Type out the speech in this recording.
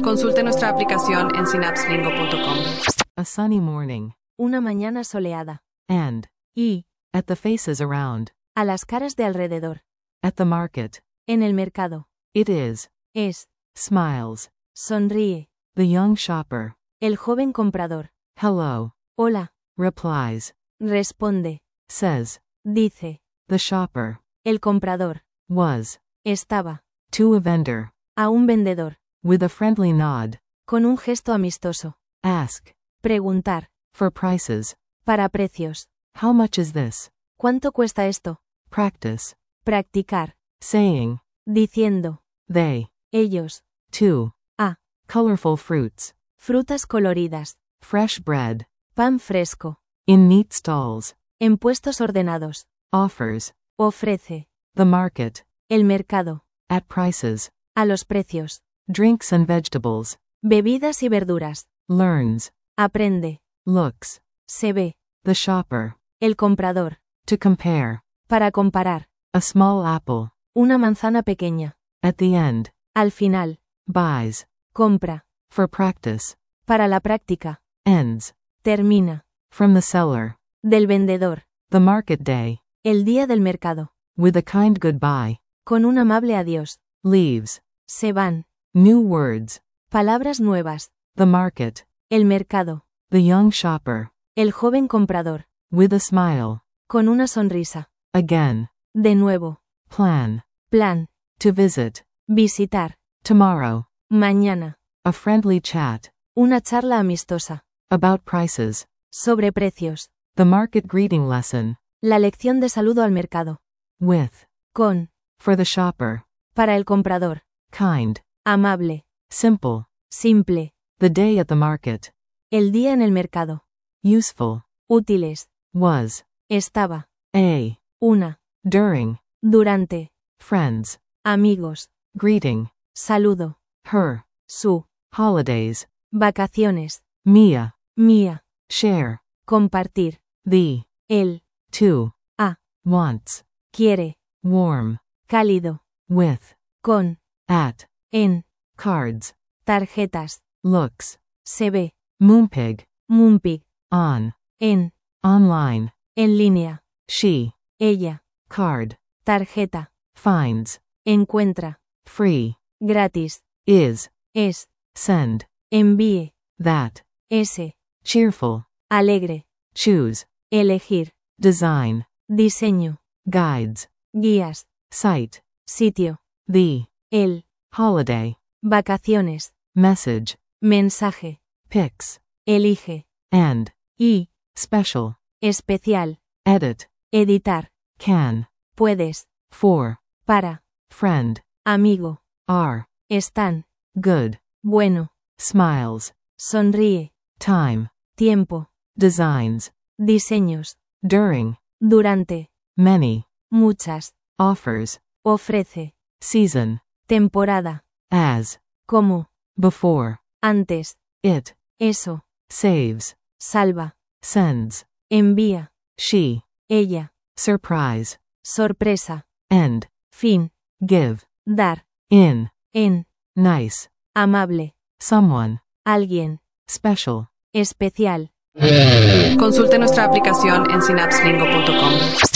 Consulte nuestra aplicación en synapselingo.com. A sunny morning. Una mañana soleada. And. Y. At the faces around. A las caras de alrededor. At the market. En el mercado. It is. Es. Smiles. Sonríe. The young shopper. El joven comprador. Hello. Hola. Replies. Responde. Says. Dice. The shopper. El comprador. Was. Estaba. To a vendor. A un vendedor. With a friendly nod. Con un gesto amistoso. Ask. Preguntar. For prices. Para precios. How much is this? ¿Cuánto cuesta esto? Practice. Practicar. Saying. Diciendo. They. Ellos. To. A. Colorful fruits. Frutas coloridas. Fresh bread. Pan fresco. In neat stalls. En puestos ordenados. Offers. Ofrece. The market. El mercado. At prices. A los precios. Drinks and vegetables. Bebidas y verduras. Learns. Aprende. Looks. Se ve. The shopper. El comprador. To compare. Para comparar. A small apple. Una manzana pequeña. At the end. Al final. Buys. Compra. For practice. Para la práctica. Ends. Termina. From the seller. Del vendedor. The market day. El día del mercado. With a kind goodbye. Con un amable adiós. Leaves. Se van. New words. Palabras nuevas. The market. El mercado. The young shopper. El joven comprador. With a smile. Con una sonrisa. Again. De nuevo. Plan. Plan. To visit. Visitar. Tomorrow. Mañana. A friendly chat. Una charla amistosa. About prices. Sobre precios. The market greeting lesson. La lección de saludo al mercado. With. Con. For the shopper. Para el comprador. Kind. Amable. Simple. Simple. The day at the market. El día en el mercado. Useful. Útiles. Was. Estaba. A. Una. During. Durante. Friends. Amigos. Greeting. Saludo. Her. Su. Holidays. Vacaciones. Mia. Mía. Share. Compartir. The. El. To. A. Wants. Quiere. Warm. Cálido. With. Con. At. En. Cards. Tarjetas. Looks. Se ve. Moonpig. Moonpig. On. En. Online. En línea. She. Ella. Card. Tarjeta. Finds. Encuentra. Free. Gratis. Is. Es. Send. Envíe. That. Ese. Cheerful. Alegre. Choose. Elegir. Design. Diseño. Guides. Guías. Site. Sitio. The. El. Holiday. Vacaciones. Message. Mensaje. Picks. Elige. And. Y. Special. Especial. Edit. Editar. Can. Puedes. For. Para. Friend. Amigo. Are. Están. Good. Bueno. Smiles. Sonríe. Time. Tiempo. Designs. Diseños. During. Durante. Many. Muchas. Offers. Ofrece. Season. Temporada. As. Como. Before. Antes. It. Eso. Saves. Salva. Sends. Envía. She. Ella. Surprise. Sorpresa. End. Fin. Give. Dar. In. En. Nice. Amable. Someone. Alguien. Special. Especial. Consulte nuestra aplicación en synapselingo.com.